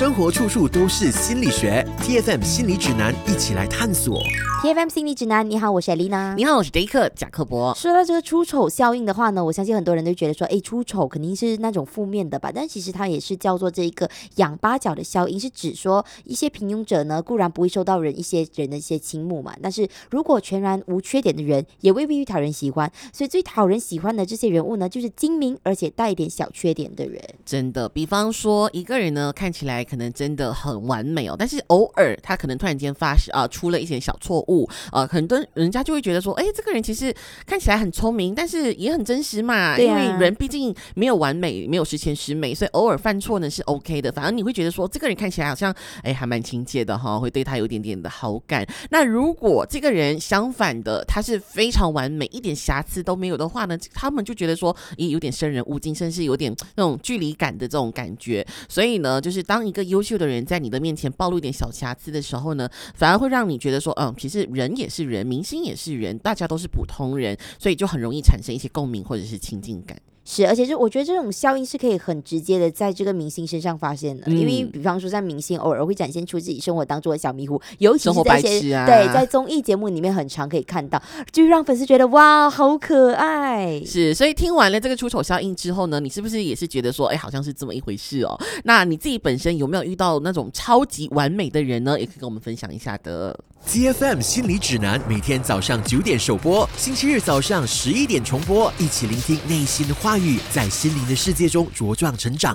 生活处处都是心理学 ，TFM 心理指南，一起来探索。 TFM 心理指南，你好，我是艾丽娜。 你好，我是杰克贾克伯。 说到这个出丑效应的话呢，我相信很多人都觉得说，出丑肯定是那种负面的吧？但其实它也是叫做这个仰八角的效应，是指说一些平庸者呢，固然不会受到一些人的一些倾慕嘛，但是如果全然无缺点的人，也未必讨人喜欢。所以最讨人喜欢的这些人物呢，就是精明而且带一点小缺点的人。 真的，比方说一个人呢，看起来可能真的很完美哦，但是偶尔他可能突然间出了一些小错误，很多人家就会觉得说，这个人其实看起来很聪明，但是也很真实嘛，因为人毕竟没有完美，没有十全十美，所以偶尔犯错呢是 OK 的。反而你会觉得说，这个人看起来好像还蛮亲切的哈，会对他有一点点的好感。那如果这个人相反的，他是非常完美，一点瑕疵都没有的话呢，他们就觉得说，有点生人勿近，甚至有点那种距离感的这种感觉。所以呢，就是当一个优秀的人在你的面前暴露一点小瑕疵的时候呢，反而会让你觉得说，其实人也是人，明星也是人，大家都是普通人，所以就很容易产生一些共鸣或者是亲近感。 是，而且我觉得这种效应是可以很直接的在这个明星身上发现的，因为比方说像明星偶尔会展现出自己生活当中的小迷糊，尤其是在一些在综艺节目里面很常可以看到，就让粉丝觉得哇好可爱。 是，所以听完了这个出丑效应之后呢，你是不是也是觉得说好像是这么一回事哦？那你自己本身有没有遇到那种超级完美的人呢？也可以跟我们分享一下的。 TFM 心理指南每天早上9点首播，星期日早上11点重播，一起聆听内心的话语，在心灵的世界中茁壮成长。